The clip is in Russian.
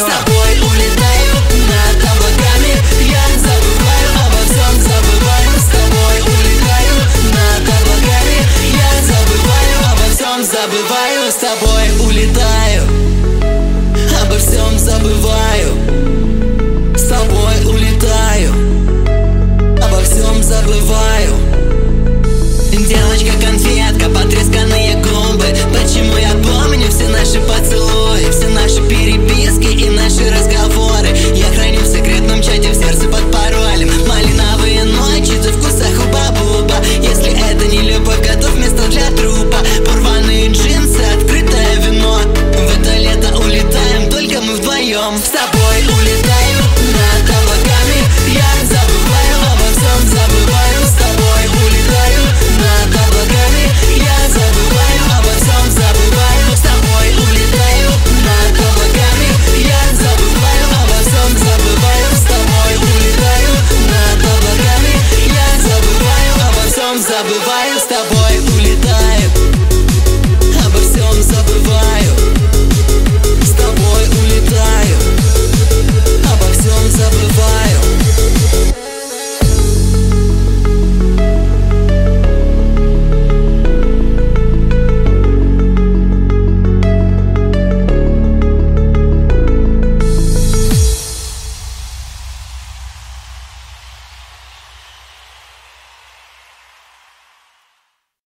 С тобой улетаю над облаками, я забываю обо всем, забываю. С тобой улетаю над облаками, я забываю обо всем, забываю. С тобой улетаю, обо всем забываю. С тобой улетаю, обо всем забываю. Девочка-конфетка, потресканные губы. Почему я помню все наши поцелуи, все наши переписки и наши разговоры? Я храню в секретном чате в сердце под паролем. Малиновые ночи, ты вкуса хуба-буба. Если это не любовь, готов место для трупа. Порванные джинсы, открытое вино. В это лето улетаем, только мы вдвоем. С тобой улетаем